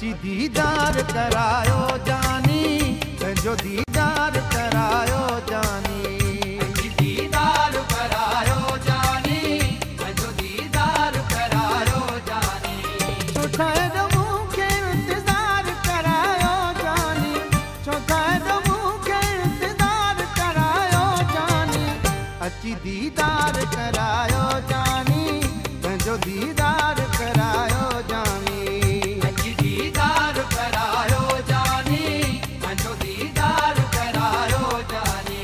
अची दीदार करायो जानी, पंहिंजो दीदार करायो जानी। अची दीदार करायो जानी, पंहिंजो दीदार करायो जानी। छो त मूंखे इंतज़ार करायो जानी, छो त मूंखे इंतज़ार करायो जानी। अची दीदार करायो जानी, पंहिंजो दीदार करायो जानी। अची दीदार करायो जानी, पंहिंजो दीदार करायो जानी।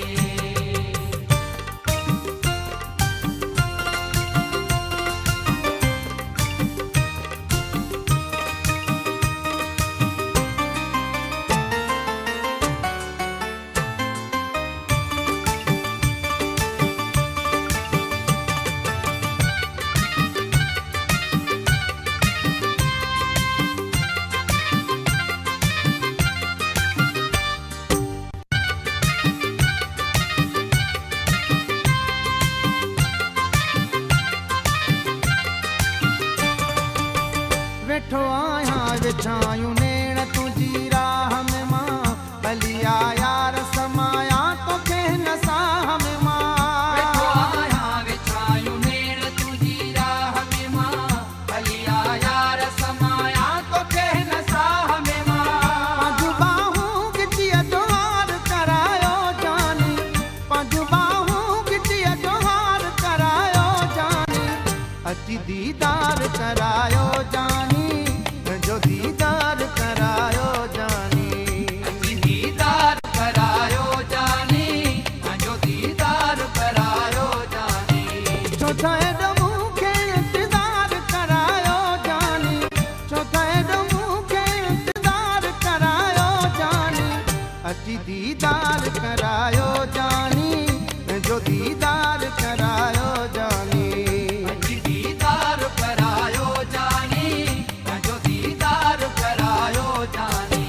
वेठो आहियां विछायूं नेण तुंहिंजी राह में मां, हली आ यार समाया तोखे हिन साह में मां। वेठो आहियां विछायूं नेण तुंहिंजी राह में मां, हली आ यार समाया तोखे हिन साह में मां। पंहिंजूं बाहूं गिटीअ जो हार करायो जानी, पंहिंजूं बाहूं गिटीअ जो हार करायो जानी। अची दीदार करायो जानी, पंहिंजो दीदार करायो जानी। अची दीदार करायो जानी, पंहिंजो दीदार करायो जानी। छो त मूंखे इंतज़ार करायो जानी, छो त मूंखे इंतज़ार करायो जानी। अची दीदार करायो जानी, पंहिंजो दीदार करायो जानी। अची दीदार करायो जानी, पंहिंजो दीदार करायो जानी।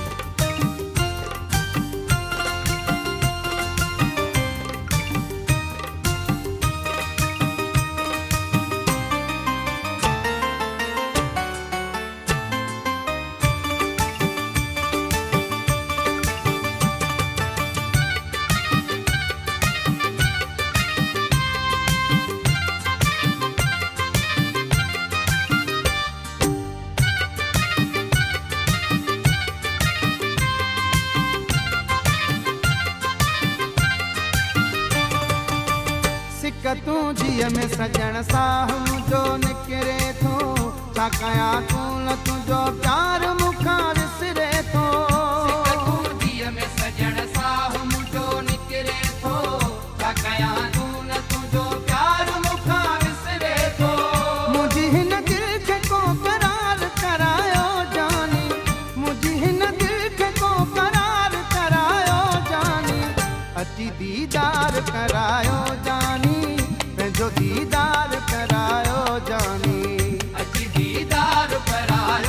सिक तूं जीअ में सजण साह मुंहिंजो निकिरे थो, छा कयां तूं न तुंहिंजो प्यार मूंखां विसरे थो। सिक तूं जीअ में सजण साह मुंहिंजो निकिरे थो, छा कयां तूं न तुंहिंजो प्यार मूंखां विसरे थो। मुंहिंजी हिन दिल खे को करार करायो जानी, मुंहिंजी हिन दिल खे को करार करायो जानी। अची दीदार करायो जानी, पंहिंजो दीदार करायो जानी। अची दीदार करायो